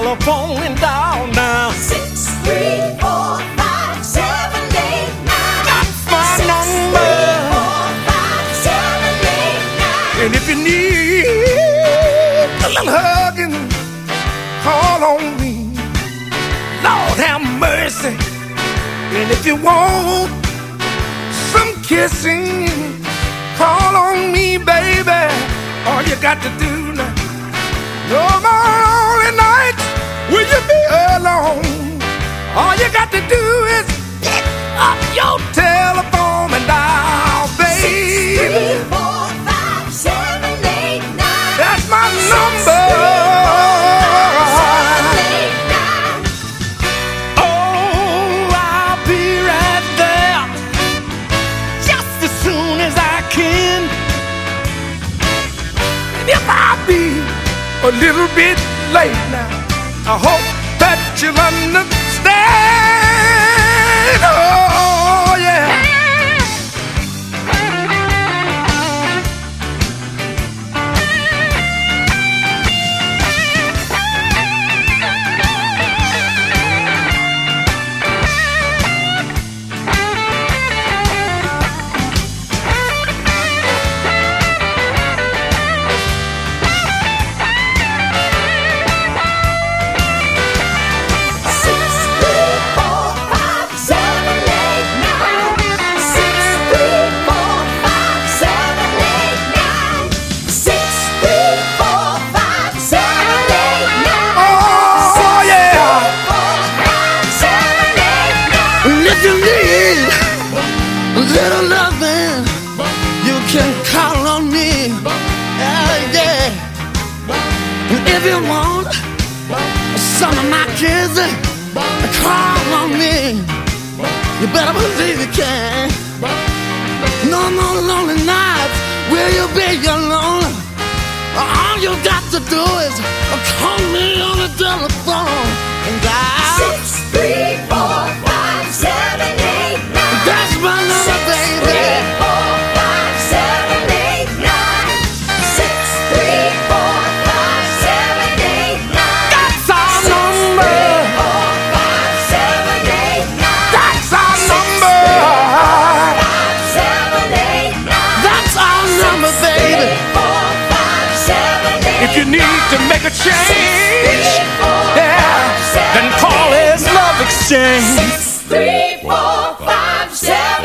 telephone and dial now. 6345789. That's my number. 6345789. And if you need a little hugging, call on me. Lord have mercy. And if you want some kissing, call on me, baby. All you got to do now. No more lonely nights will you be alone. All you got to do is pick up your telephone and dial, baby. 6345789. That's my number. Oh, I'll be right there just as soon as I can. And if I be a little bit late now, I hope that you'll understand. Oh, yeah. If you need a little loving, you can call on me. Yeah. And if you want some of my kisses, call on me. You better believe you can. No more lonely nights will you be alone. All you got to do is call me on the telephone and dial 6345789. That's my number, baby. 6345789. 6345789. That's our number. 6345789. That's our number. 6345789. That's our number, baby. 6345789. If you need to make a change, yeah, then call his Love Exchange. 6345789.